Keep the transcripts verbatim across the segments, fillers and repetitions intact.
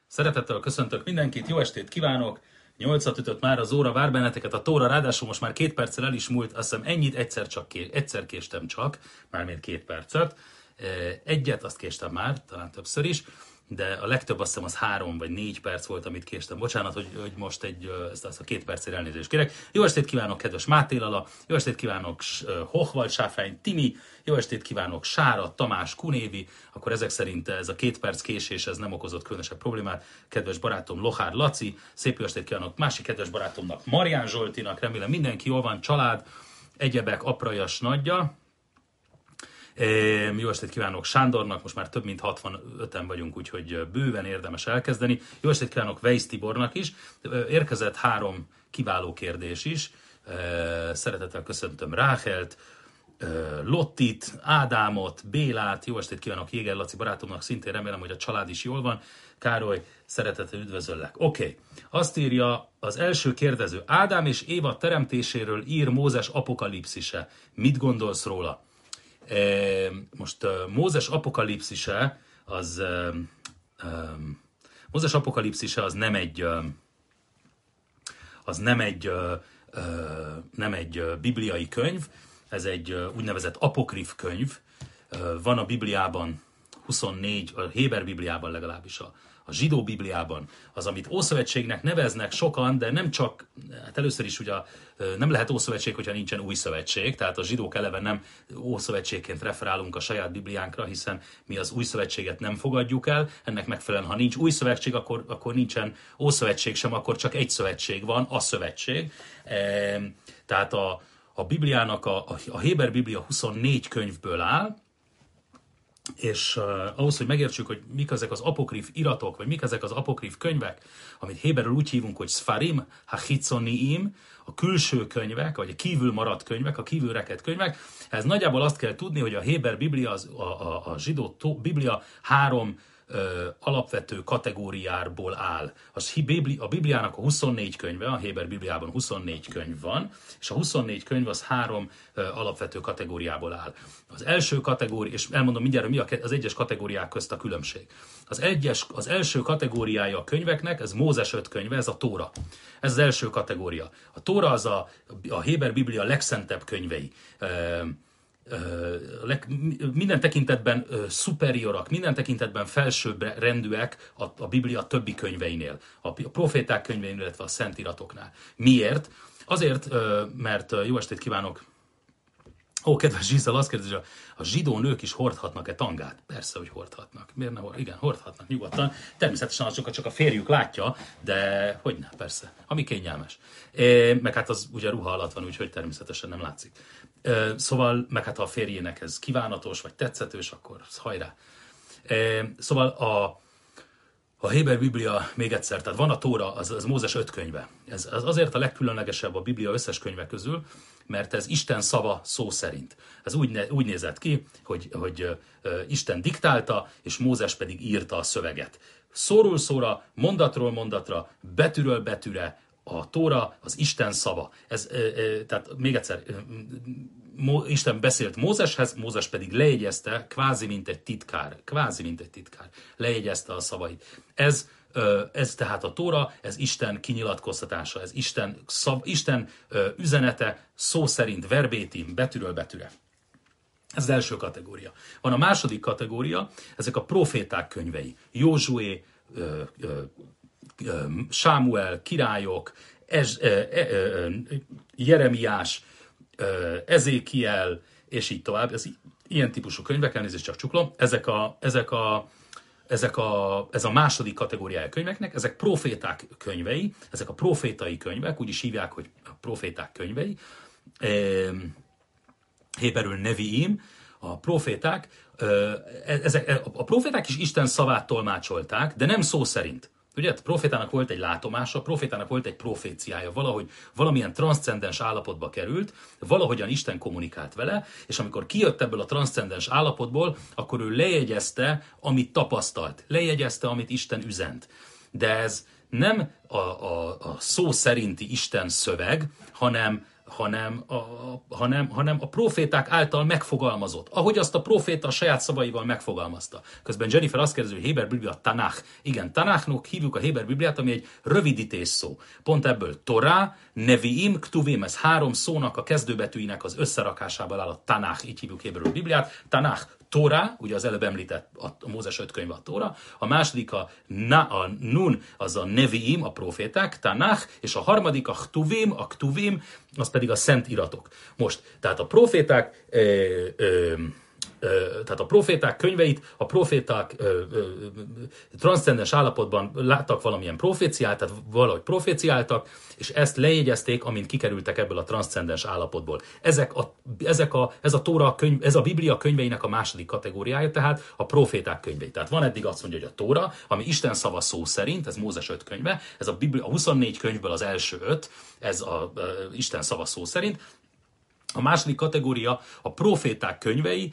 Szeretettel köszöntök mindenkit, jó estét kívánok! Nyolcat ütött már az óra, vár benneteket a tóra, ráadásul most már két perccel el is múlt, azt hiszem ennyit egyszer, csak ké, egyszer késtem csak, mármint két percet. Egyet azt késtem már, talán többször is, de a legtöbb azt hiszem az három vagy négy perc volt, amit késtem. Bocsánat, hogy, hogy most egy, ezt, ezt a két percére elnézést kérek. Jó estét kívánok, kedves Máté Lala, jó estét kívánok, Hochwald Sáfrány Timi, jó estét kívánok, Sára, Tamás, Kunévi, akkor ezek szerint ez a két perc késés ez nem okozott különösebb problémát. Kedves barátom Lohár Laci, szép jó estét kívánok másik kedves barátomnak, Marián Zsoltinak, remélem mindenki jól van, család, egyebek, aprajas nagyja. Jó estét kívánok Sándornak, most már több mint hatvanöten vagyunk, úgyhogy bőven érdemes elkezdeni. Jó estét kívánok Weisz Tibornak is. Érkezett három kiváló kérdés is. Szeretettel köszöntöm Ráchelt, Lottit, Ádámot, Bélát. Jó estét kívánok Jéger Laci barátomnak, szintén remélem, hogy a család is jól van. Károly, szeretettel üdvözöllek. Oké, okay. Azt írja az első kérdező. Ádám és Éva teremtéséről ír Mózes apokalipszise. Mit gondolsz róla? Most Mózes apokalipszise az Mózes apokalipszise az nem egy az nem egy nem egy bibliai könyv, ez egy úgynevezett apokrif könyv. Van a Bibliában huszonnégy, a Héber Bibliában legalábbis a A zsidó Bibliában, az, amit Ószövetségnek neveznek sokan, de nem csak, hát először is ugye nem lehet Ószövetség, hogyha nincsen Új Szövetség, tehát a zsidók eleve nem Ószövetségként referálunk a saját Bibliánkra, hiszen mi az Új Szövetséget nem fogadjuk el, ennek megfelelően, ha nincs Új Szövetség, akkor, akkor nincsen Ószövetség sem, akkor csak egy szövetség van, a szövetség. E, tehát a, a Bibliának, a, a Héber Biblia huszonnégy könyvből áll, és uh, ahhoz, hogy megértsük, hogy mik ezek az apokrif iratok, vagy mik ezek az apokrif könyvek, amit héberül úgy hívunk, hogy Sfarim ha-chitzoniim, a külső könyvek, vagy a kívül maradt könyvek, a kívül rekedt könyvek, ez nagyjából azt kell tudni, hogy a Héber Biblia, az, a, a, a zsidó Biblia három ö, alapvető kategóriából áll. A Bibliának a huszonnégy könyve, a Héber Bibliában huszonnégy könyv van, és a huszonnégy könyv az három ö, alapvető kategóriából áll. Az első kategória, és elmondom mindjárt, hogy mi az egyes kategóriák közt a különbség. Az, egyes, az első kategóriája a könyveknek, ez Mózes öt könyve, ez a Tóra. Ez az első kategória. A Tóra az a, a Héber Biblia legszentebb könyvei. Minden tekintetben szuperiorak, minden tekintetben felsőbb rendűek a, a Biblia többi könyveinél, a proféták könyveinél, illetve a szentíratoknál. Miért? Azért, mert jó estét kívánok! Ó, kedves Zsizzal, azt kérdezi, hogy a zsidó nők is hordhatnak-e tangát? Persze, hogy hordhatnak. Miért ne hordhatnak? Igen, hordhatnak nyugodtan. Természetesen azokat csak a férjük látja, de hogyne, persze. Ami kényelmes. É, meg hát az ugye ruha alatt van, úgyhogy természetesen nem látszik. É, szóval, meg hát ha a férjének ez kívánatos, vagy tetszetős, akkor hajrá. É, szóval a A Héber Biblia, még egyszer, tehát van a Tóra, az, az Mózes öt könyve. Ez az azért a legkülönlegesebb a Biblia összes könyve közül, mert ez Isten szava szó szerint. Ez úgy, ne, úgy nézett ki, hogy, hogy uh, Isten diktálta, és Mózes pedig írta a szöveget. Szóról szóra, mondatról mondatra, betűről betűre, a Tóra az Isten szava. Ez, uh, uh, tehát még egyszer, uh, Isten beszélt Mózeshez, Mózes pedig lejegyezte, kvázi mint egy titkár, kvázi mint egy titkár, lejegyezte a szavait. Ez, ez tehát a Tóra, ez Isten kinyilatkoztatása, ez Isten, szav, Isten üzenete, szó szerint, verbétim, betűről betűre. Ez az első kategória. Van a második kategória, ezek a proféták könyvei. Józsué, Sámuel, királyok, Ez, Jeremiás, Ezékiel, és így tovább. Ez ilyen típusú könyvek, elnézést csak csuklom. Ezek a, ezek a, ezek a, ez a második kategóriája könyveknek, ezek proféták könyvei, ezek a profétai könyvek, úgy is hívják, hogy a proféták könyvei. Héberül neviim, a proféták, ezek, a proféták is Isten szavát tolmácsolták, de nem szó szerint. Ugye, a profétának volt egy látomása, a profétának volt egy proféciája, valahogy valamilyen transzcendens állapotba került, valahogyan Isten kommunikált vele, és amikor kijött ebből a transzcendens állapotból, akkor ő lejegyezte, amit tapasztalt, lejegyezte, amit Isten üzent. De ez nem a, a, a szó szerinti Isten szöveg, hanem hanem a, hanem, hanem a proféták által megfogalmazott, ahogy azt a proféta a saját szavaival megfogalmazta. Közben Jennifer azt kérdezi, hogy Héber Biblia Tanach. Igen, Tanachnak hívjuk a Héber Bibliát, ami egy rövidítés szó. Pont ebből Torá, Neviim, Ktuvim, ez három szónak a kezdőbetűinek az összerakásából áll a Tanach, így hívjuk Héber Bibliát. Tanach, Tóra, ugye az előbb említett a Mózes öt könyve a Tóra, a második a, na, a Nun, az a Neviim, a proféták, Tanach, és a harmadik a Ktuvim, a Ktuvim, az pedig a szent iratok. Most, tehát a proféták, ö, ö, ö, tehát a proféták könyveit, a proféták ö, ö, transzcendens állapotban láttak valamilyen proféciát, tehát valahogy proféciáltak, és ezt lejegyezték, amint kikerültek ebből a transzcendens állapotból. Ezek a, ezek a, ez a Tóra könyv, ez a Biblia könyveinek a második kategóriája, tehát a proféták könyvei. Tehát van eddig azt mondja, hogy a Tóra, ami Isten szava szó szerint, ez Mózes öt könyve, ez a, Biblia, a huszonnégy könyvből az első öt, ez a, a Isten szava szó szerint. A második kategória a proféták könyvei,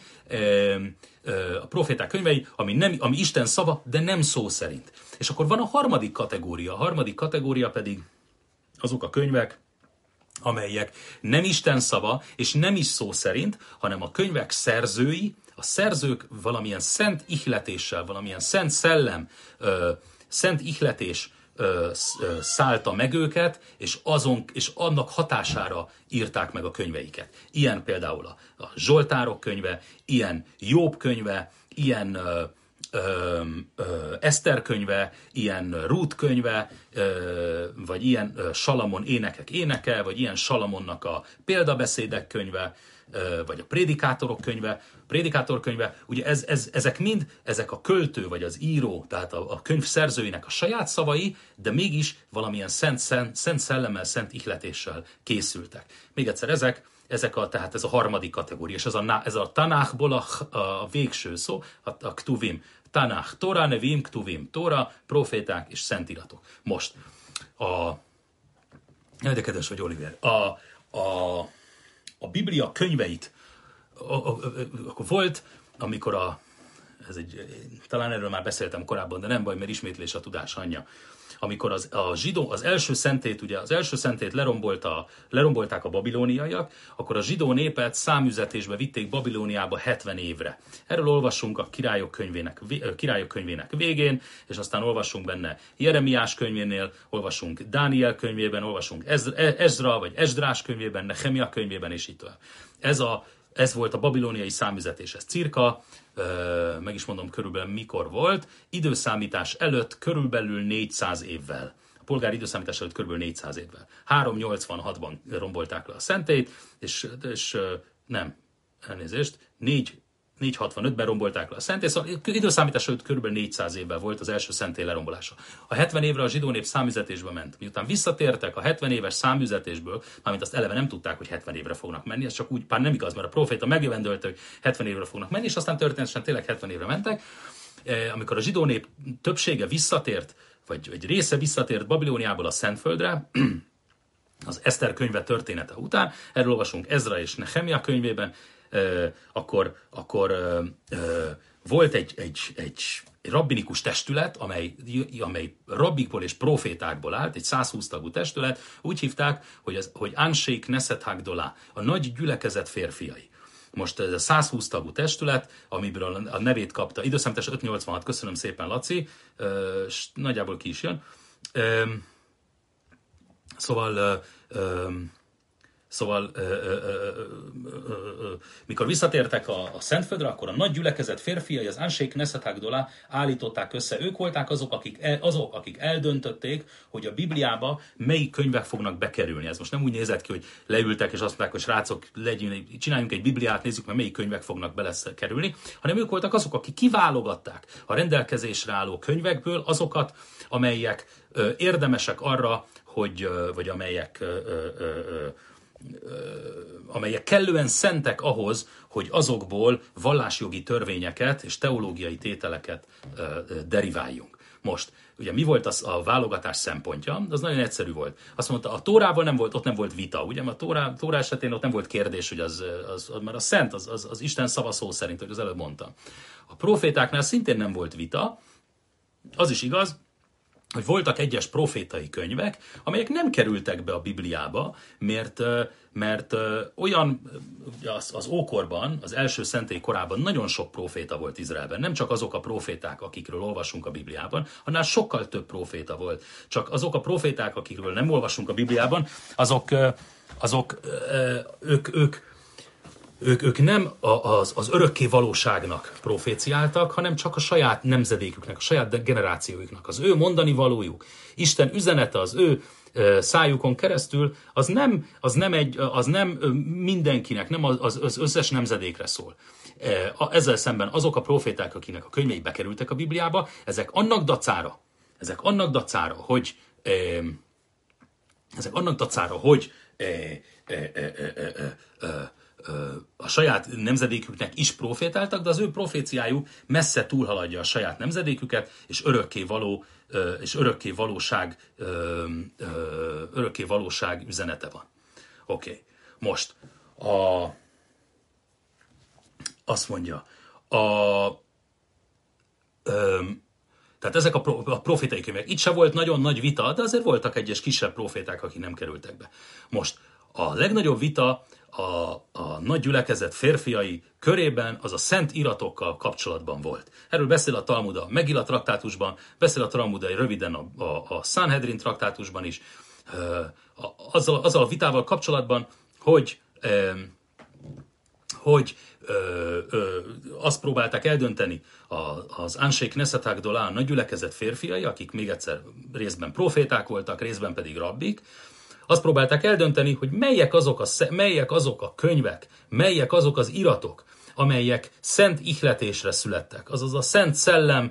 a proféták könyvei, ami, nem, ami Isten szava, de nem szó szerint. És akkor van a harmadik kategória. A harmadik kategória pedig azok a könyvek, amelyek nem Isten szava, és nem is szó szerint, hanem a könyvek szerzői, a szerzők valamilyen szent ihletéssel, valamilyen szent szellem, szent ihletés szállta meg őket, és, azon, és annak hatására írták meg a könyveiket. Ilyen például a, a Zsoltárok könyve, ilyen Jobb könyve, ilyen ö, ö, ö, Eszter könyve, ilyen Rút könyve, ö, vagy ilyen ö, Salamon énekek éneke, vagy ilyen Salamonnak a példabeszédek könyve, vagy a prédikátorok könyve, prédikátor könyve, ugye ez, ez, ezek mind, ezek a költő, vagy az író, tehát a, a könyv szerzőinek a saját szavai, de mégis valamilyen szent, szent, szent szellemmel, szent ihletéssel készültek. Még egyszer ezek, ezek a, tehát ez a harmadik kategória, és ez a, ez a Tanachból a, a végső szó, a, a Ktuvim. Tanach, Tóra, Nevim, Ktuvim, Tóra, proféták és szentiratok. Most, a... De kedves vagy, Oliver. A, a a Biblia könyveit, akkor volt, amikor a, ez egy, talán erről már beszéltem korábban, de nem baj, mert ismétlés a tudás anyja. Amikor az, a zsidó, az első szentét, ugye az első szentét lerombolta, lerombolták a babilóniaiak, akkor a zsidó népet számüzetésbe vitték Babilóniába hetven évre. Erről olvassunk a királyok könyvének, királyok könyvének végén, és aztán olvassunk benne Jeremiás könyvénél, olvassunk Dániel könyvében, olvassunk Ezra vagy Esdrás könyvében, Nehemia könyvében, és így tovább. Ez a Ez volt a babilóniai számüzetés, ez cirka, meg is mondom körülbelül mikor volt, időszámítás előtt körülbelül négyszáz évvel. A polgári időszámítás előtt körülbelül négyszáz évvel. háromszáznyolcvanhatban rombolták le a szentélyt, és, és nem, elnézést, négyszázhatvanötben rombolták le a szentélyt, szóval időszámítás előtt körülbelül négyszáz évvel volt az első szentély lerombolása. A hetven évre a zsidó nép számüzetésbe ment. Miután visszatértek a hetven éves számüzetésből, mármint azt eleve nem tudták, hogy hetven évre fognak menni, ez csak úgy, pár nem igaz, mert a proféta megjövendölte, hogy hetven évre fognak menni, és aztán történetesen tényleg hetven évre mentek. Amikor a zsidó nép többsége visszatért, vagy egy része visszatért Babilóniából a Szentföldre, az Eszter könyve története után, erről olvasunk Ezra és Nehemia könyvében, Uh, akkor, akkor uh, uh, volt egy, egy, egy rabbinikus testület, amely, amely rabbikból és profétákból állt, egy százhúsz tagú testület, úgy hívták, hogy, az, hogy Ansei Knesset Hagdolah, a nagy gyülekezet férfiai. Most ez a százhúsz tagú testület, amiből a nevét kapta, időszámítás ötszáznyolcvanhat, köszönöm szépen, Laci, uh, nagyjából ki is jön. Uh, szóval... Uh, uh, Szóval, ö, ö, ö, ö, ö, mikor visszatértek a, a Szentföldre, akkor a nagy gyülekezet férfiai, az Ansei Knesset Hagdolah állították össze. Ők volták azok akik, el, azok, akik eldöntötték, hogy a Bibliába melyik könyvek fognak bekerülni. Ez most nem úgy nézett ki, hogy leültek és azt mondták, hogy srácok, legyünk, csináljunk egy Bibliát, nézzük meg, melyik könyvek fognak belekerülni, hanem ők voltak azok, akik kiválogatták a rendelkezésre álló könyvekből azokat, amelyek ö, érdemesek arra, hogy, ö, vagy amelyek ö, ö, ö, amelyek kellően szentek ahhoz, hogy azokból vallásjogi törvényeket és teológiai tételeket deriváljunk. Most, ugye mi volt az a válogatás szempontja? Az nagyon egyszerű volt. Azt mondta, a Tórában nem volt, ott nem volt vita, ugye? A Tórá, Tórá esetén ott nem volt kérdés, hogy az, az, az mert a szent, az, az, az Isten szava szó szerint, hogy az előbb mondtam. A profétáknál szintén nem volt vita, az is igaz, hogy voltak egyes profétai könyvek, amelyek nem kerültek be a Bibliába, mert, mert olyan, az, az ókorban, az első szentély korában nagyon sok proféta volt Izraelben. Nem csak azok a proféták, akikről olvasunk a Bibliában, hanem sokkal több proféta volt. Csak azok a proféták, akikről nem olvasunk a Bibliában, azok, azok ők, ők Ők, ők nem az, az örökké valóságnak proféciáltak, hanem csak a saját nemzedéküknek, a saját generációjuknak. Az ő mondani valójuk, Isten üzenete az ő szájukon keresztül, az nem, az nem, egy, az nem mindenkinek, nem az, az összes nemzedékre szól. Ezzel szemben azok a proféták, akinek a könyvei bekerültek a Bibliába, ezek annak dacára, ezek annak dacára, hogy ezek annak dacára, hogy a saját nemzedéküknek is profétáltak, de az ő proféciájuk messze túlhaladja a saját nemzedéküket, és örökké való, és örökké valóság, örökké valóság üzenete van. Oké, okay. Most a, azt mondja, a, tehát ezek a, pro, a profétai könyvek. Itt se volt nagyon nagy vita, de azért voltak egyes kisebb proféták, akik nem kerültek be. Most a legnagyobb vita a, a nagy gyülekezet férfiai körében az a szent iratokkal kapcsolatban volt. Erről beszél a Talmud a Megilla traktátusban, beszél a Talmud röviden a, a, a Sanhedrin traktátusban is, azzal, azzal a vitával kapcsolatban, hogy, hogy azt próbálták eldönteni az Anshe Knesset HaGdolá, a nagy gyülekezet férfiai, akik még egyszer részben proféták voltak, részben pedig rabbik, azt próbálták eldönteni, hogy melyek azok, a, melyek azok a könyvek, melyek azok az iratok, amelyek szent ihletésre születtek. Azaz a szent szellem,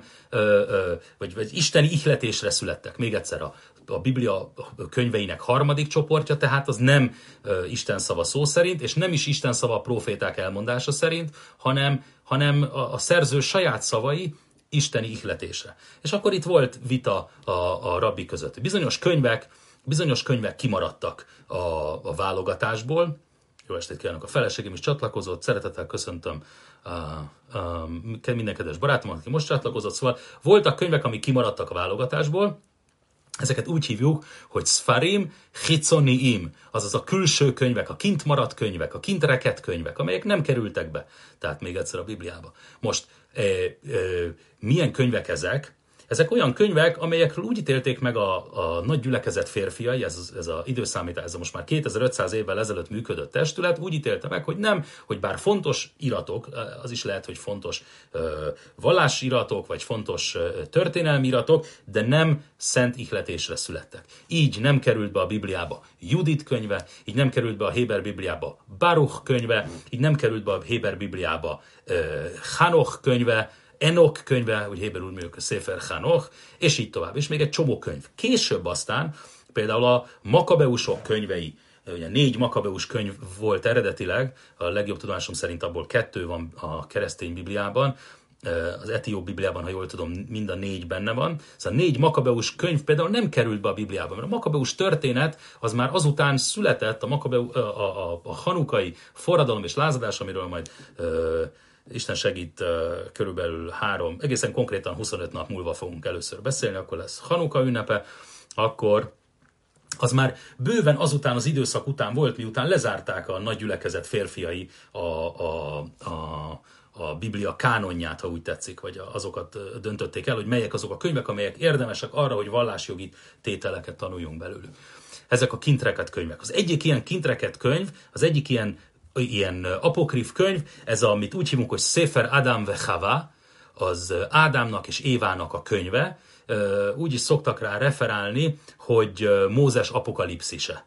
vagy, vagy isteni ihletésre születtek. Még egyszer a, a Biblia könyveinek harmadik csoportja, tehát az nem Isten szava szó szerint, és nem is Isten szava a proféták elmondása szerint, hanem, hanem a, a szerző saját szavai isteni ihletésre. És akkor itt volt vita a, a rabbi között. Bizonyos könyvek, Bizonyos könyvek kimaradtak a, a válogatásból. Jó estét kívánok, a feleségem is csatlakozott, szeretettel köszöntöm a, a, minden kedves barátomat, aki most csatlakozott. Szóval voltak könyvek, amik kimaradtak a válogatásból. Ezeket úgy hívjuk, hogy Sfarim Chitzoniim, azaz a külső könyvek, a kint maradt könyvek, a kint rekedt könyvek, amelyek nem kerültek be. Tehát még egyszer a Bibliába. Most e, e, milyen könyvek ezek? Ezek olyan könyvek, amelyekről úgy ítélték meg a, a nagy gyülekezet férfiai, ez, ez az időszámítás, ez a most már kétezer-ötszáz évvel ezelőtt működött testület, úgy ítélte meg, hogy nem, hogy bár fontos iratok, az is lehet, hogy fontos ö, vallásiratok, vagy fontos ö, történelmi iratok, de nem szent ihletésre születtek. Így nem került be a Bibliába Judit könyve, így nem került be a Héber Bibliába Baruch könyve, így nem került be a Héber Bibliába ö, Hanoch könyve, Enok könyve, hogy héberül mondjuk a Sefer Hanoch, és így tovább. És még egy csomó könyv. Később aztán például a Makabeusok könyvei, ugye négy Makabeus könyv volt eredetileg, a legjobb tudomásom szerint abból kettő van a keresztény Bibliában, az etióp Bibliában, ha jól tudom, mind a négy benne van. Szóval négy Makabeus könyv például nem került be a Bibliába, mert a Makabeus történet az már azután született, a, Makabeu, a, a, a hanukai forradalom és lázadás, amiről majd Isten segít, körülbelül három, egészen konkrétan huszonöt nap múlva fogunk először beszélni, akkor lesz Hanuka ünnepe, akkor az már bőven azután az időszak után volt, miután lezárták a nagy gyülekezet férfiai a, a, a, a Biblia kánonját, ha úgy tetszik, vagy azokat döntötték el, hogy melyek azok a könyvek, amelyek érdemesek arra, hogy vallásjogi tételeket tanuljunk belőlük. Ezek a kintreket könyvek. Az egyik ilyen kintreket könyv, az egyik ilyen ilyen apokrif könyv, ez a, amit úgy hívunk, hogy Sefer Adam ve Chava, az Ádámnak és Évának a könyve. Úgy is szoktak rá referálni, hogy Mózes apokalipszise.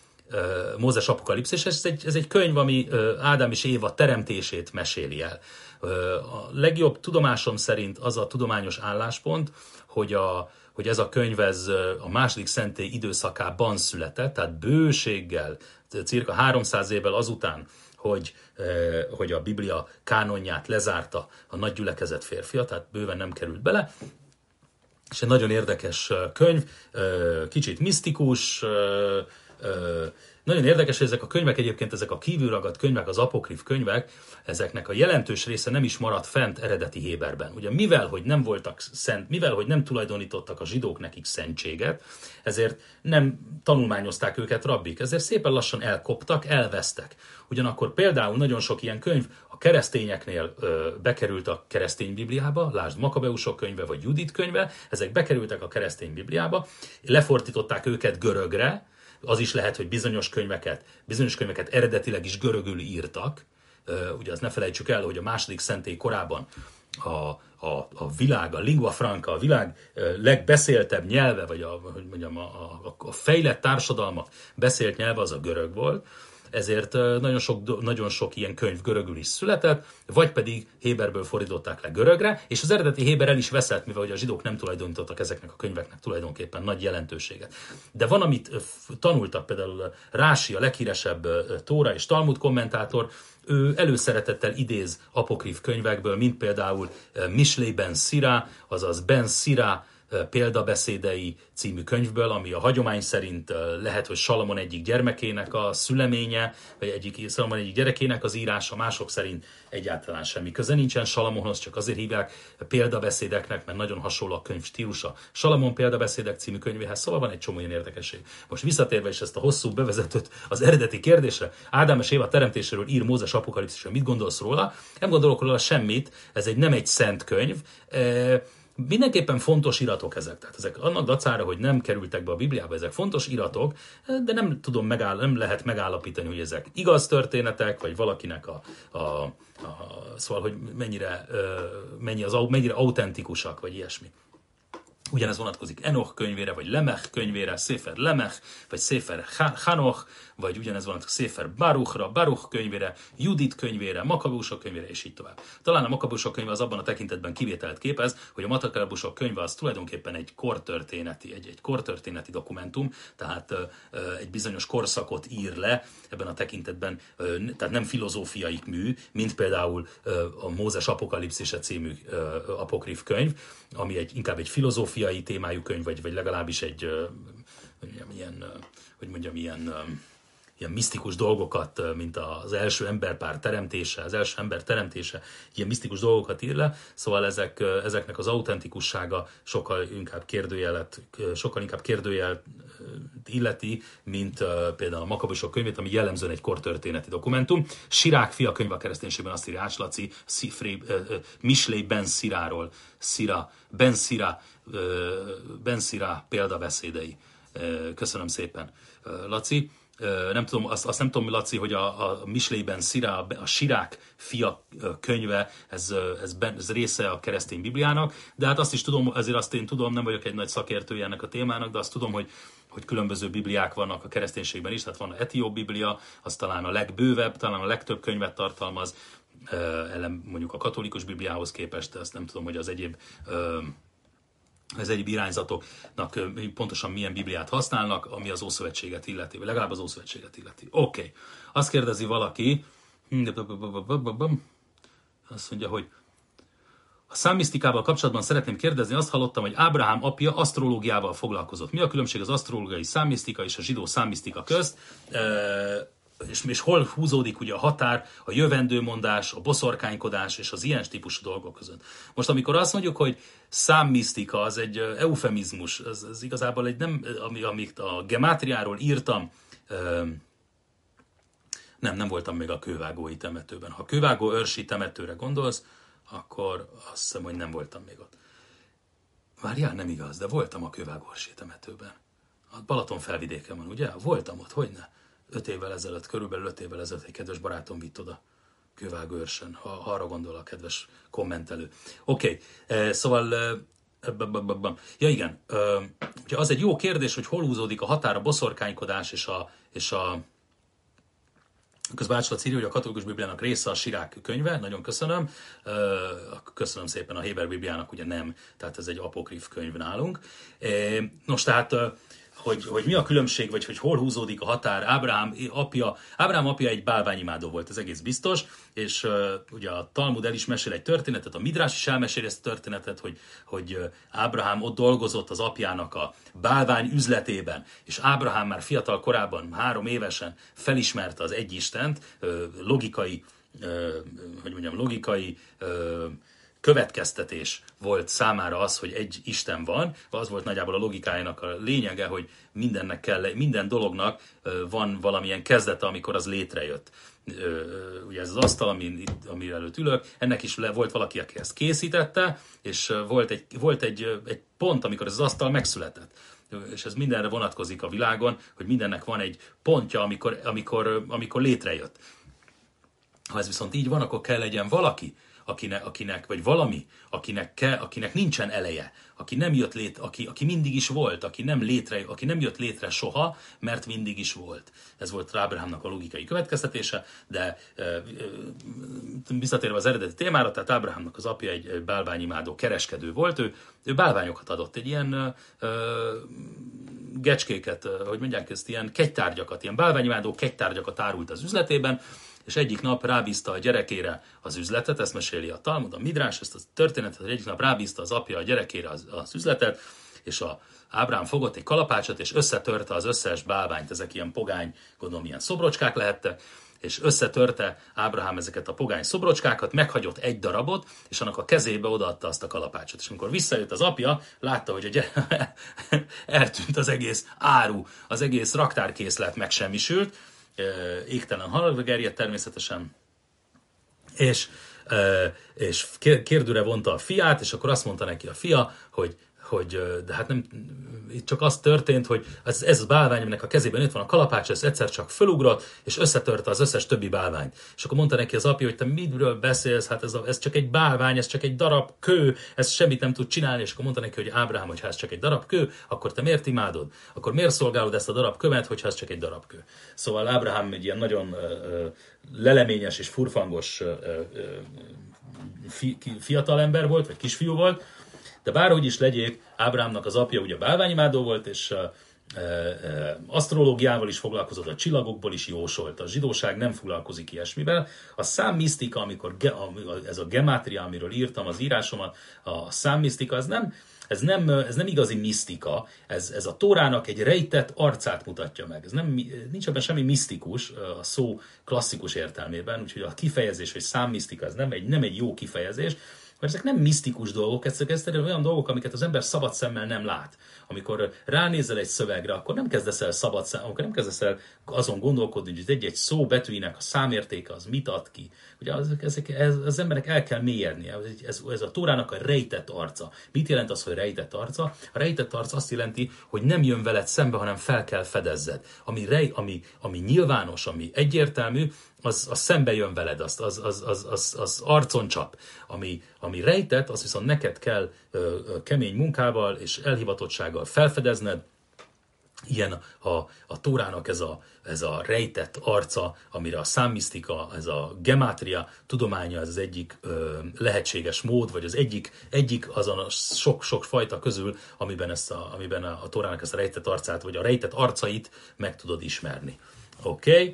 Mózes apokalipszise, ez egy, ez egy könyv, ami Ádám és Éva teremtését meséli el. A legjobb tudomásom szerint az a tudományos álláspont, hogy, a, hogy ez a könyv ez a második szentély időszakában született, tehát bőséggel, cirka háromszáz évvel azután, hogy, hogy a Biblia kánonját lezárta a nagy gyülekezet férfia, tehát bőven nem került bele. És egy nagyon érdekes könyv, kicsit misztikus, Nagyon érdekes, hogy ezek a könyvek egyébként, ezek a kívülragadt könyvek, az apokrif könyvek, ezeknek a jelentős része nem is maradt fent eredeti héberben. Ugye mivel, hogy nem voltak szent, mivel, hogy nem tulajdonítottak a zsidók nekik szentséget, ezért nem tanulmányozták őket rabbik, ezért szépen lassan elkoptak, elvesztek. Ugyanakkor például nagyon sok ilyen könyv a keresztényeknél ö, bekerült a keresztény Bibliába, lásd Makabeusok könyve vagy Judit könyve, ezek bekerültek a keresztény Bibliába, lefordították őket görögre, az is lehet, hogy bizonyos könyveket, bizonyos könyveket eredetileg is görögül írtak. Ugye azt ne felejtsük el, hogy a második szentély korában a, a, a világ, a lingua franca, a világ legbeszéltebb nyelve, vagy a, hogy mondjam, a, a, a fejlett társadalmak beszélt nyelve az a görög volt, ezért nagyon sok, nagyon sok ilyen könyv görögül is született, vagy pedig héberből fordították le görögre, és az eredeti héber el is veszett, mivel hogy a zsidók nem tulajdonítottak ezeknek a könyveknek tulajdonképpen nagy jelentőséget. De van, amit tanultak, például Rási, a leghíresebb Tóra és Talmud kommentátor, ő előszeretettel idéz apokrif könyvekből, mint például Mishlei ben Szira, azaz Ben Szira példabeszédei című könyvből, ami a hagyomány szerint lehet, hogy Salamon egyik gyermekének a szüleménye, vagy egyik Salamon egyik gyerekének az írása, mások szerint egyáltalán semmi köze nincsen Salamonhoz, csak azért hívják példabeszédeknek, mert nagyon hasonló a könyv stílusa Salamon példabeszédek című könyvéhez, szóval van egy csomó ilyen érdekesség. Most visszatérve is ezt a hosszú bevezetőt az eredeti kérdésre, Ádám és Éva teremtéséről ír Mózes apokalipszisről, mit gondolsz róla? Nem gondolok róla semmit, ez egy nem egy szent könyv, mindenképpen fontos iratok ezek. Tehát ezek annak dacára, hogy nem kerültek be a Bibliába, ezek fontos iratok, de nem tudom megáll, nem lehet megállapítani, hogy ezek igaz történetek, vagy valakinek a, a, a szóval, hogy mennyire, mennyi az, mennyire autentikusak, vagy ilyesmi. Ugyanez vonatkozik Enoch könyvére, vagy Lemech könyvére, Széfer Lemech, vagy Széfer Hanoch, vagy ugyanez vonatkozik Széfer Baruchra, Baruch könyvére, Judit könyvére, Makabeusok könyvére, és így tovább. Talán a Makabeusok könyve az abban a tekintetben kivételt képez, hogy a Makabeusok könyve az tulajdonképpen egy kortörténeti, egy, egy kortörténeti dokumentum, tehát ö, egy bizonyos korszakot ír le ebben a tekintetben, ö, tehát nem filozófiai mű, mint például ö, a Mózes Apokalipszise című ö, apokrif könyv, ami egy, inkább egy filozófiai témájú könyv, vagy, vagy legalábbis egy ö, ilyen, ö, hogy mondjam, ilyen ö, ilyen misztikus dolgokat, mint az első emberpár teremtése, az első ember teremtése, ilyen misztikus dolgokat ír le, szóval ezek, ezeknek az autentikussága sokkal inkább kérdőjelet, sokkal inkább kérdőjel illeti, mint például a Makabeusok könyvét, ami jellemzően egy kortörténeti dokumentum. Sirák fia könyve a kereszténységben azt írja Ács Laci, Mishlei ben Sziráról, Szira, Ben Szira, Ben Szira példabeszédei. Köszönöm szépen, Laci. Nem tudom, azt, azt nem tudom, Laci, hogy a, a Mishlei ben Szira, a Sirák fia könyve, ez, ez, ez része a keresztény Bibliának, de hát azt is tudom, ezért azt én tudom, nem vagyok egy nagy szakértője ennek a témának, de azt tudom, hogy, hogy különböző bibliák vannak a kereszténységben is, tehát van a etióp biblia, az talán a legbővebb, talán a legtöbb könyvet tartalmaz, ellen mondjuk a katolikus bibliához képest, de azt nem tudom, hogy az egyéb az egyéb irányzatoknak pontosan milyen Bibliát használnak, ami az Ószövetséget illeti, vagy legalább az Ószövetséget illeti. Oké. Okay. Azt kérdezi valaki, azt mondja, hogy a számmisztikával kapcsolatban szeretném kérdezni, azt hallottam, hogy Ábrahám apja asztrológiával foglalkozott. Mi a különbség az asztrológiai számmisztika és a zsidó számmisztika közt? És, és hol húzódik ugye a határ, a jövendőmondás, a boszorkánykodás és az ilyen típusú dolgok között. Most amikor azt mondjuk, hogy számmisztika, az egy eufemizmus, ez, ez igazából egy nem, ami, amit a gemátriáról írtam, nem, nem voltam még a kővágói temetőben. Ha a kővágó őrsi temetőre gondolsz, akkor azt hiszem, hogy nem voltam még ott. Várjál, nem igaz, de voltam a kővágó őrsi temetőben. A Balaton felvidéken van, ugye? Voltam ott, hogyne? Öt évvel ezelőtt, körülbelül öt évvel ezelőtt egy kedves barátom vitt oda Kővágőrsön, ha, ha arra gondol a kedves kommentelő. Oké, okay. Szóval, ja igen, ugye az egy jó kérdés, hogy hol húzódik a határ a boszorkánykodás és a, és a közben Ács Laci írja, hogy a katolikus Bibliának része a Sirák könyve, nagyon köszönöm. Köszönöm szépen, a Héber Bibliának ugye nem, tehát ez egy apokrif könyv nálunk. Nos, tehát hogy, hogy mi a különbség, vagy hogy hol húzódik a határ. Ábrahám apja, Ábrahám apja egy bálványimádó volt, ez egész biztos, és uh, ugye a Talmud el is mesél egy történetet, a Midrás is elmesél ezt a történetet, hogy, hogy uh, Ábrahám ott dolgozott az apjának a bálvány üzletében, és Ábrahám már fiatal korában, három évesen felismerte az egyistent, uh, logikai, uh, hogy mondjam, logikai uh, következtetés volt számára az, hogy egy Isten van, az volt nagyjából a logikájának a lényege, hogy mindennek kell, minden dolognak van valamilyen kezdete, amikor az létrejött. Ugye ez az asztal, ami, amire előtt ülök, ennek is volt valaki, aki ezt készítette, és volt egy, volt egy, egy pont, amikor ez az asztal megszületett. És ez mindenre vonatkozik a világon, hogy mindennek van egy pontja, amikor, amikor, amikor létrejött. Ha ez viszont így van, akkor kell legyen valaki, Akinek, akinek, vagy valami, akinek, kell, akinek nincsen eleje, aki nem jött létre, aki, aki mindig is volt, aki nem, létre, aki nem jött létre soha, mert mindig is volt. Ez volt Ábrahámnak a logikai következtetése, de e, e, visszatérve az eredeti témára, tehát Ábrahámnak az apja egy bálványimádó kereskedő volt, ő, ő bálványokat adott, egy ilyen e, gecskéket, hogy mondják ezt, ilyen kegytárgyakat, ilyen bálványimádó kegytárgyakat árult az üzletében, és egyik nap rábízta a gyerekére az üzletet, ezt meséli a Talmud, a Midrás, ezt a történetet, hogy egyik nap rábízta az apja a gyerekére az, az üzletet, és a Ábrám fogott egy kalapácsot, és összetörte az összes bálványt, ezek ilyen pogány, gondolom, ilyen szobrocskák lehettek, és összetörte Ábrahám ezeket a pogány szobrocskákat, meghagyott egy darabot, és annak a kezébe odaadta azt a kalapácsot. És amikor visszajött az apja, látta, hogy a gyere... eltűnt az egész áru, az egész raktárkészlet megsemmisült, égtelen halálra gerjedt természetesen, és, és kérdőre vonta a fiát, és akkor azt mondta neki a fia, hogy, hogy de hát nem, itt csak az történt, hogy ez, ez a bálvány, aminek a kezében itt van a kalapács, ez egyszer csak fölugrott, és összetörte az összes többi bálványt. És akkor mondta neki az apja, hogy te miről beszélsz, hát ez, a, ez csak egy bálvány, ez csak egy darab kő, ez semmit nem tud csinálni, és akkor mondta neki, hogy Ábrahám, hogy ha ez csak egy darab kő, akkor te miért imádod? Akkor miért szolgálod ezt a darab követ, hogyha ez csak egy darab kő? Szóval Ábrahám egy ilyen nagyon ö, leleményes és furfangos ö, ö, fi, fiatal ember volt, vagy kisfiú volt, de bárhogy is legyék, Ábrahámnak az apja ugye bálványimádó volt, és e, e, asztrológiával is foglalkozott, a csillagokból is jósolt. A zsidóság nem foglalkozik ilyesmivel. A számmisztika, amikor ge, a, ez a gemátria, amiről írtam az írásomat, a számmisztika, ez nem, ez nem, ez nem igazi misztika, ez, ez a Tórának egy rejtett arcát mutatja meg. Ez nem, nincs ebben semmi misztikus a szó klasszikus értelmében, úgyhogy a kifejezés, hogy számmisztika, ez nem egy, nem egy jó kifejezés, mert ezek nem misztikus dolgok, ezek egyszerűen olyan dolgok, amiket az ember szabad szemmel nem lát. Amikor ránézel egy szövegre, akkor nem kezdesz el szabad szemmel, akkor nem kezdesz el azon gondolkodni, hogy egy-egy szó betűinek a számértéke az mit ad ki. Ugye ezek, ezek, ez, az emberek el kell mélyednie. Ez, ez a Tórának a rejtett arca. Mit jelent az, hogy rejtett arca? A rejtett arc azt jelenti, hogy nem jön veled szembe, hanem fel kell fedezzed. Ami, rej, ami, ami nyilvános, ami egyértelmű, az, az szembe jön veled, az, az, az, az, az, az arcon csap. Ami, ami rejtett, az viszont neked kell ö, ö, kemény munkával és elhivatottsággal felfedezned. Ilyen a, a Tórának ez a, ez a rejtett arca, amire a számmisztika, ez a gemátria tudománya, ez az egyik ö, lehetséges mód, vagy az egyik, egyik azon a sok-sok fajta közül, amiben, ezt a, amiben a, a Tórának ezt a rejtett arcát, vagy a rejtett arcait meg tudod ismerni. Oké? Okay?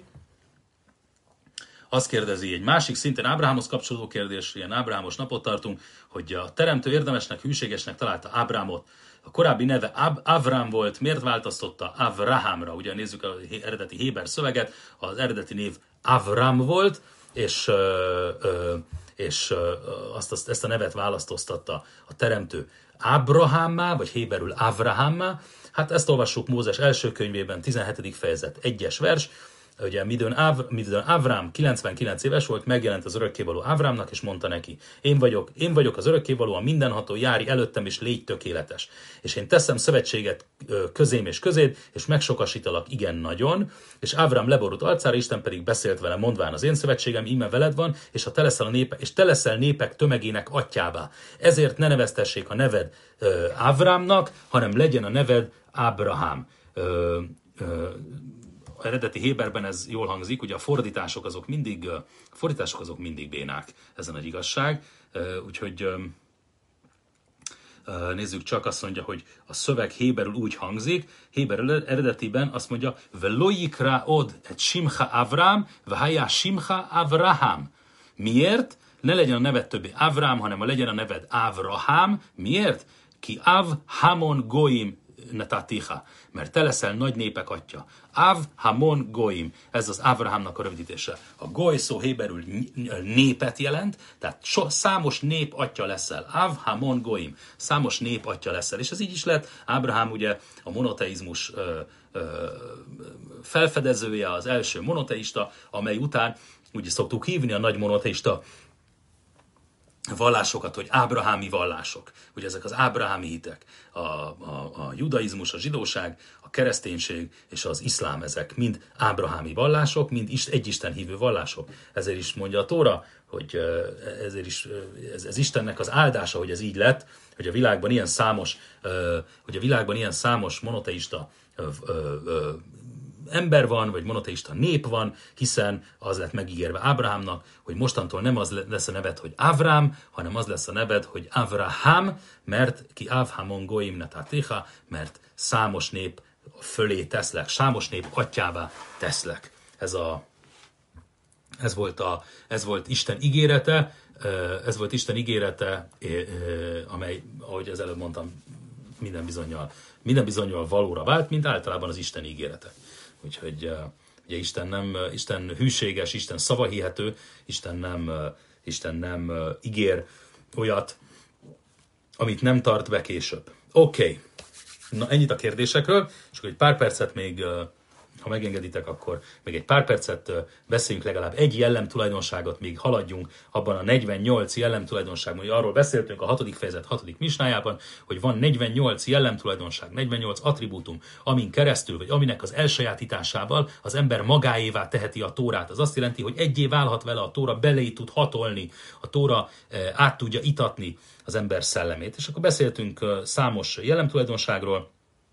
Azt kérdezi egy másik, szintén Ábrahámhoz kapcsolódó kérdés, ilyen Ábrahámos napot tartunk, hogy a teremtő érdemesnek, hűségesnek találta Ábrámot. A korábbi neve Ab- Avram volt, miért változtatta Avrahamra? Ugye nézzük az eredeti héber szöveget, az eredeti név Avram volt, és, és azt, azt, ezt a nevet választoztatta a teremtő Ábrahámmá, vagy héberül Avrahammá. Hát ezt olvassuk Mózes első könyvében, tizenhetedik fejezet, egyes vers. Ugye midőn, Av, midőn Avram kilencvenkilenc éves volt, megjelent az örökkévaló Avramnak, és mondta neki, én vagyok, én vagyok az örökkévaló, a mindenható, járj előttem, és légy tökéletes. És én teszem szövetséget közém és közéd, és megsokasítalak igen nagyon, és Avram leborult arcára, Isten pedig beszélt vele, mondván, az én szövetségem íme veled van, és ha te leszel, a népe, és te leszel népek tömegének atyává. Ezért ne neveztessék a neved ö, Avramnak, hanem legyen a neved Ábrahám. Ö, ö, eredeti héberben ez jól hangzik, ugye a fordítások azok mindig, a fordítások azok mindig bénák, ez a nagy igazság, úgyhogy nézzük csak, azt mondja, hogy a szöveg héberül úgy hangzik, héberül eredetiben azt mondja, Velo yikra od et simcha Avram, v'haya simcha Avraham. Miért? Ne legyen a neved többé Avrám, hanem a legyen a neved Avrahám. Miért? Ki Av Hamon Goim Netatiha. Mert te leszel nagy népek atya. Av Hamon Goim. Ez az Avrahámnak a rövidítése. A Goy szó héberül népet jelent, tehát so, számos nép atya leszel. Av Hamon Goim. Számos nép atya leszel. És ez így is lett. Ábrahám ugye a monoteizmus ö, ö, felfedezője, az első monoteista, amely után úgy is szoktuk hívni a nagy monoteista vallásokat, hogy ábrahámi vallások. Ugye ezek az ábrahámi hitek, a, a, a judaizmus, a zsidóság, a kereszténység és az iszlám, ezek mind ábrahámi vallások, mind is, egy Isten hívő vallások. Ezért is mondja a Tóra, hogy ezért is, ez, ez Istennek az áldása, hogy ez így lett, hogy a világban ilyen számos, hogy a világban ilyen számos monoteista ember van, vagy monoteista nép van, hiszen az lett megígérve Ábrahámnak, hogy mostantól nem az lesz a neved, hogy Avrám, hanem az lesz a neved, hogy Avrahám, mert ki Avhamon Goim Netatiha, mert számos nép fölé teszlek, számos nép atyává teszlek. Ez, a, ez, volt a, ez volt Isten ígérete, ez volt Isten ígérete, amely, ahogy az előbb mondtam, minden bizonnyal, minden bizonnyal valóra vált, mint általában az Isten ígérete. Úgyhogy ugye Isten nem, Isten hűséges, Isten szavahihető, Isten nem, Isten nem ígér olyat, amit nem tart be később. Oké, okay. Na ennyit a kérdésekről, és akkor egy pár percet még, ha megengeditek, akkor még egy pár percet beszéljünk legalább egy jellemtulajdonságot, még haladjunk abban a negyvennyolc jellemtulajdonságban, hogy arról beszéltünk a hatodik fejezet hatodik misnájában, hogy van negyvennyolc jellemtulajdonság, negyvennyolc attribútum, amin keresztül, vagy aminek az elsajátításával az ember magáévá teheti a Tórát. Az azt jelenti, hogy egyé válhat vele a Tóra, belé tud hatolni, a Tóra át tudja itatni az ember szellemét. És akkor beszéltünk számos jellemtulajdonságról,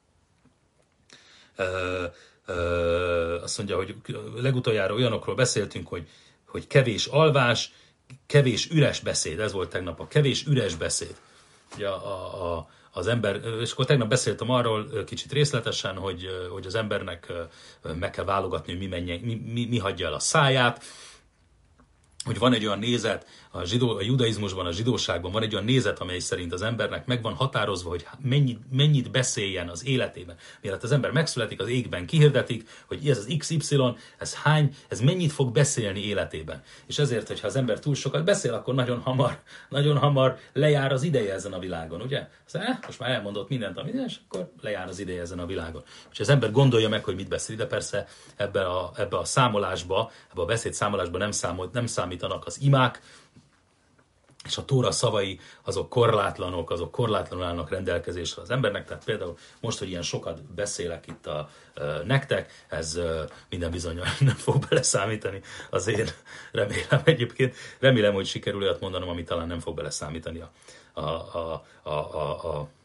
Ö, azt mondja, hogy legutoljára olyanokról beszéltünk, hogy, hogy kevés alvás, kevés üres beszéd, ez volt tegnap a kevés üres beszéd. Ugye a, a, az ember, és akkor tegnap beszéltem arról kicsit részletesen, hogy, hogy az embernek meg kell válogatni, hogy mi, menjen, mi, mi, mi hagyja el a száját, hogy van egy olyan nézet, a, zsidó, a judaizmusban, a zsidóságban van egy olyan nézet, amely szerint az embernek meg van határozva, hogy mennyit, mennyit beszéljen az életében. Mielőtt az ember megszületik, az égben kihirdetik, hogy ez az iksz ipszilon, ez hány, ez mennyit fog beszélni életében. És ezért, hogyha az ember túl sokat beszél, akkor nagyon hamar, nagyon hamar lejár az ideje ezen a világon, ugye? Szóval, eh, most már elmondott mindent, amit, és akkor lejár az ideje ezen a világon. És az ember gondolja meg, hogy mit beszél, de persze ebbe a, ebbe a számolásba, ebbe a beszédszámolásba nem, számolt, nem számítanak az imák, és a Tóra szavai, azok korlátlanok, azok korlátlanul állnak rendelkezésre az embernek, tehát például most, hogy ilyen sokat beszélek itt a, e, nektek, ez e, minden bizonnyal nem fog beleszámítani az én remélem egyébként. Remélem, hogy sikerül olyat mondanom, ami talán nem fog beleszámítani a, a, a, a, a, a,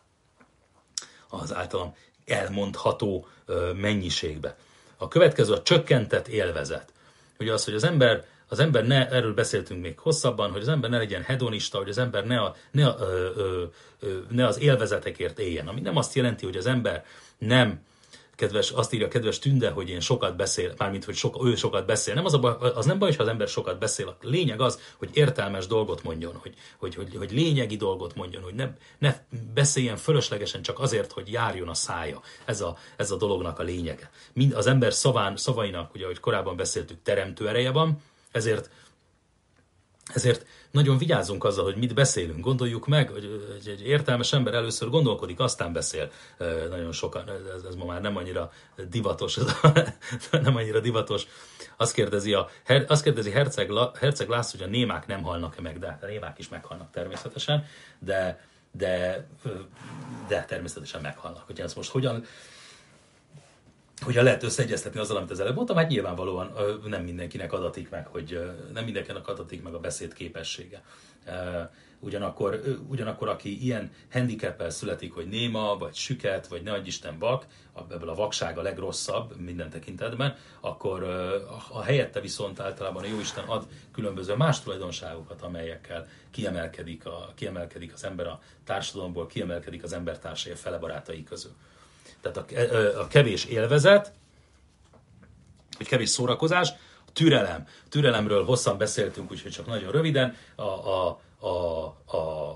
az általam elmondható e, mennyiségbe. A következő a csökkentett élvezet. Ugye az, hogy az ember Az ember ne, erről beszéltünk még hosszabban, hogy az ember ne legyen hedonista, hogy az ember ne, a, ne, a, ö, ö, ö, ne az élvezetekért éljen. Ami nem azt jelenti, hogy az ember nem, kedves, azt írja a kedves Tünde, hogy én sokat beszél, mármint, hogy soka, ő sokat beszél. Nem az, a baj, az nem baj, ha az ember sokat beszél. A lényeg az, hogy értelmes dolgot mondjon, hogy, hogy, hogy, hogy lényegi dolgot mondjon, hogy ne, ne beszéljen fölöslegesen csak azért, hogy járjon a szája. Ez a, ez a dolognak a lényege. Mind az ember szaván, szavainak, ugye, ahogy korábban beszéltük, teremtő ereje van, Ezért, ezért nagyon vigyázzunk azzal, hogy mit beszélünk. Gondoljuk meg, hogy egy értelmes ember először gondolkodik, aztán beszél nagyon sokan. Ez, ez ma már nem annyira divatos. Ez a, nem annyira divatos. Azt kérdezi, a, azt kérdezi Herceg, Herceg László, hogy a némák nem halnak-e meg, de a némák is meghalnak természetesen, de, de, de természetesen meghalnak. Hogy ez most hogyan... Hogyan lehet összeegyeztetni azzal, amit az előbb mondtam, hát nyilvánvalóan nem mindenkinek adatik meg, hogy nem mindenkinek adatik meg a beszéd képessége. ugyanakkor, ugyanakkor aki ilyen handicappel születik, hogy néma, vagy süket, vagy ne adj Isten vak, ebből a vakság a legrosszabb minden tekintetben, akkor a helyette viszont általában a Jóisten ad különböző más tulajdonságokat, amelyekkel kiemelkedik, a, kiemelkedik az ember a társadalomból, kiemelkedik az embertársai a fele barátai közül. Tehát a, a kevés élvezet, vagy kevés szórakozás, a türelem. A türelemről hosszan beszéltünk, úgyhogy csak nagyon röviden. A, a, a, a,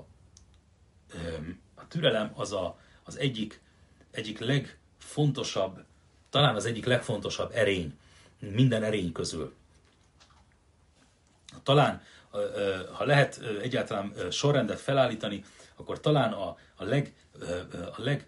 a türelem az a, az egyik, egyik legfontosabb, talán az egyik legfontosabb erény minden erény közül. Talán, ha lehet egyáltalán sorrendet felállítani, akkor talán a, a leg, a leg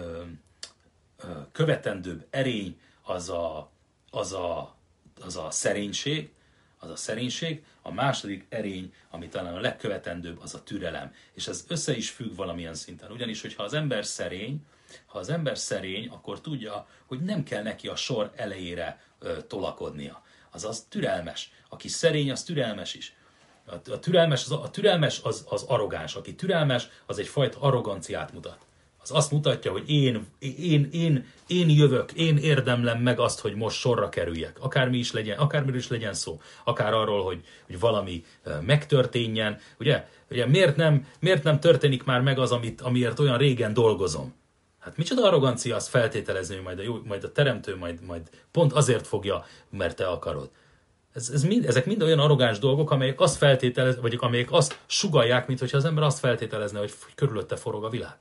követendőbb erény az a, az a, az a szerénység, az a szerénység, a második erény, ami talán a legkövetendőbb, az a türelem. És ez össze is függ valamilyen szinten. Ugyanis, hogyha az ember szerény, ha az ember szerény, akkor tudja, hogy nem kell neki a sor elejére ö, tolakodnia. Azaz türelmes. Aki szerény, az türelmes is. A, a türelmes, az, a türelmes az, az arrogáns. Aki türelmes, az egyfajta arroganciát mutat. Az azt mutatja, hogy én, én, én, én jövök, én érdemlem meg azt, hogy most sorra kerüljek. Akármi is legyen, akármiről is legyen szó. Akár arról, hogy, hogy valami megtörténjen. Ugye, ugye miért, nem, miért nem történik már meg az, amit, amiért olyan régen dolgozom? Hát micsoda arrogancia azt feltételezni, hogy majd a, jó, majd a teremtő majd, majd pont azért fogja, mert te akarod. Ez, ez mind, ezek mind olyan arrogáns dolgok, amelyek azt feltételez, vagy amelyek azt sugallják, mintha az ember azt feltételezne, hogy körülötte forog a világ.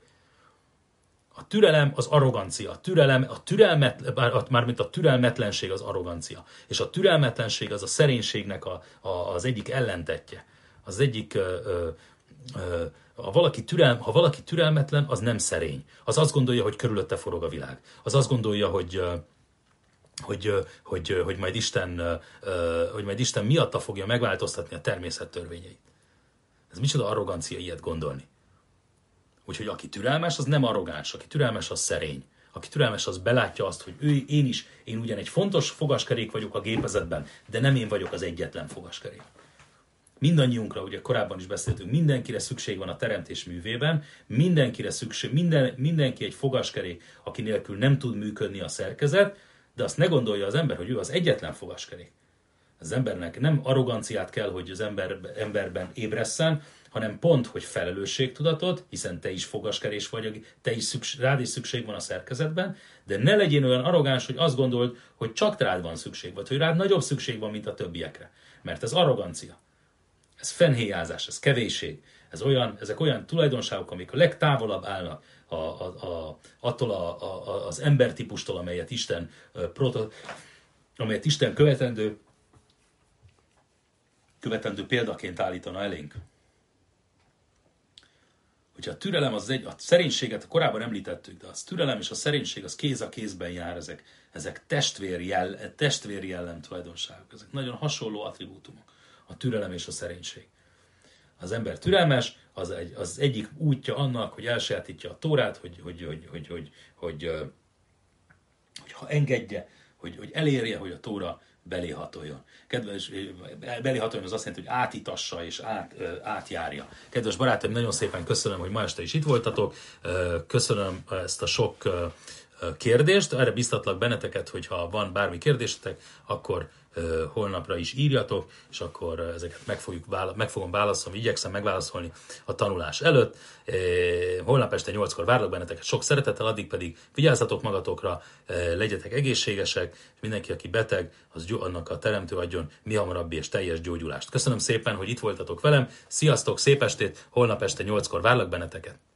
A türelem az arrogancia. A türelem, a türelmet, mármint a türelmetlenség az arrogancia. És a türelmetlenség az a szerénységnek a, a, az egyik ellentetje. Az egyik... Ö, ö, ö, ha valaki, türel, ha valaki türelmetlen, az nem szerény. Az azt gondolja, hogy körülötte forog a világ. Az azt gondolja, hogy... Hogy, hogy, hogy, majd Isten, hogy majd Isten miatta fogja megváltoztatni a természet törvényeit. Ez micsoda arrogancia ilyet gondolni. Úgyhogy aki türelmes, az nem arrogáns, aki türelmes, az szerény. Aki türelmes, az belátja azt, hogy ő, én is, én ugyan egy fontos fogaskerék vagyok a gépezetben, de nem én vagyok az egyetlen fogaskerék. Mindannyiunkra, ugye korábban is beszéltünk, mindenkire szükség van a teremtés művében, mindenkire szükség, minden, mindenki egy fogaskerék, aki nélkül nem tud működni a szerkezet, de azt ne gondolja az ember, hogy ő az egyetlen fogaskerék. Az embernek nem arroganciát kell, hogy az ember, emberben ébresszen, hanem pont, hogy felelősségtudatot, hiszen te is fogaskerés vagy, te is szükség, rád is szükség van a szerkezetben, de ne legyél olyan arrogáns, hogy azt gondold, hogy csak rád van szükség, vagy hogy rád nagyobb szükség van, mint a többiekre. Mert ez arrogancia. Ez fennhéjázás, ez kevésség. Ez olyan, ezek olyan tulajdonságok, amik a legtávolabb állnak a, a, a, attól a, a, az embertípustól, amelyet Isten, proto, amelyet Isten követendő, követendő példaként állítana elénk. Hogyha a türelem az egy, a szerénységet korábban említettük, de az türelem és a szerénység az kéz a kézben jár, ezek, ezek testvér, jell, testvér jellem tulajdonságok, ezek nagyon hasonló attribútumok, a türelem és a szerénység. Az ember türelmes, az, egy, az egyik útja annak, hogy elsajátítja a Tórát, hogy, hogy, hogy, hogy, hogy, hogy, hogy, hogy ha engedje, hogy, hogy elérje, hogy a Tóra belé hatoljon. Kedves, belé hatoljon az azt jelenti, hogy átitassa és át, átjárja. Kedves barátaim, nagyon szépen köszönöm, hogy ma este is itt voltatok. Köszönöm ezt a sok kérdést. Erre biztatlak benneteket, hogyha van bármi kérdésetek, akkor holnapra is írjatok, és akkor ezeket meg, fogjuk, meg fogom válaszolni, igyekszem megválaszolni a tanulás előtt. Holnap este nyolckor várlak benneteket sok szeretettel, addig pedig vigyázzatok magatokra, legyetek egészségesek, és mindenki, aki beteg, az annak a teremtő adjon mihamarabbi és teljes gyógyulást. Köszönöm szépen, hogy itt voltatok velem, sziasztok, szép estét, holnap este nyolckor várlak benneteket.